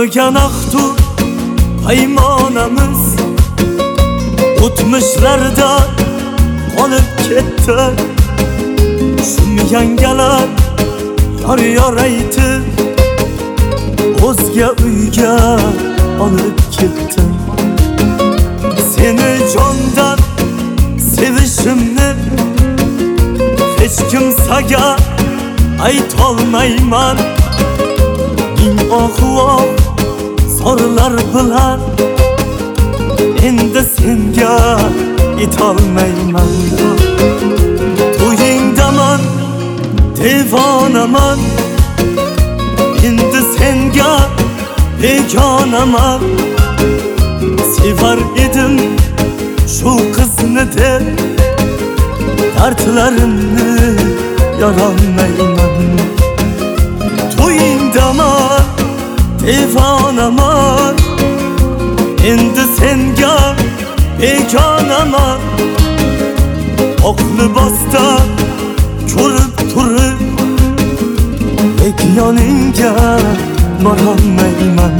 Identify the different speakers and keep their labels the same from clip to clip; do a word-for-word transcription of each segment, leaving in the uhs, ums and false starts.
Speaker 1: O'tmagan ahdu paymonamiz o'tmishlarda qolib ketdi. Shum yangalar yor yor aytib o'zga uyga olib ketdi. Seni jondan sevishimni hech kimsaga aytolmayman. Ming ohu zorlar bilan endi senga aytolmayman. To'yingdaman, devonaman, endi senga begonaman. Sevar edim shu qizni deb dardlarimni yorolmayman. To'yingdaman, devonaman, endi senga begonaman. Oq libosda ko'rib turib lek yoningga borolmayman.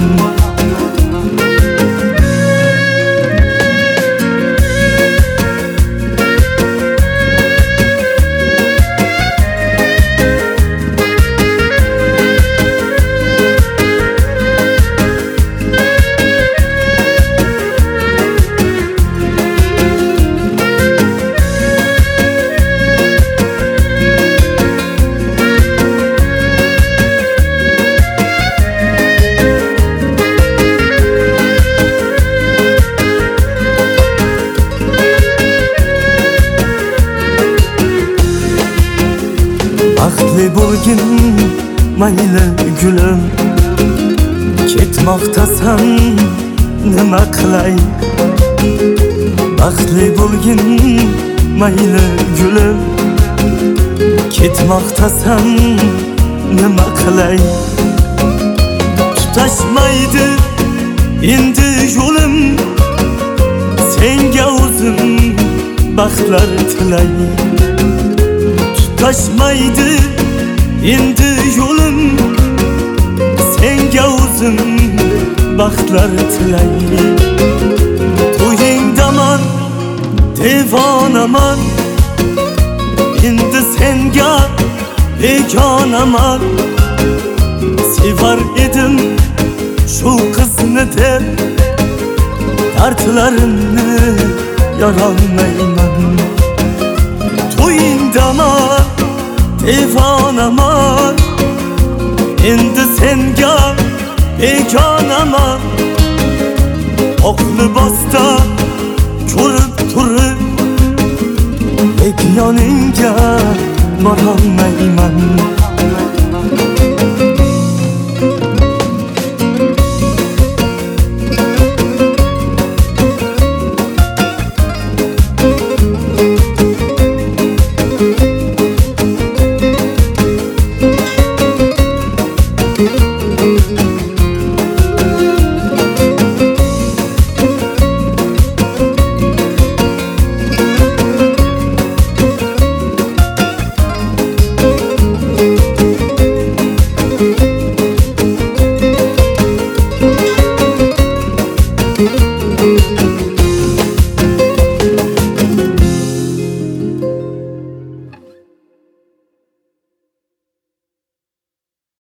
Speaker 1: Baxtli bo'lgin mayli gulim, ketmoqdasan nima qilay. Baxtli bo'lgin mayli gulim, ketmoqdasan nima qilay. Tutashmaydi endi yo'lim, senga o'zim baxtlar tilay. Tutashmaydi endi yo'lim, senga o'zim baxtlar tilay. To'yingdaman, devonaman, endi senga begonaman. Sevar edim shu qizni deb dardlarimni yorolmayman. To'yingdaman, devonaman, endi senga begonaman. Oq libosda ko'rib turib lek yoningga borolmayman.
Speaker 2: Thank you.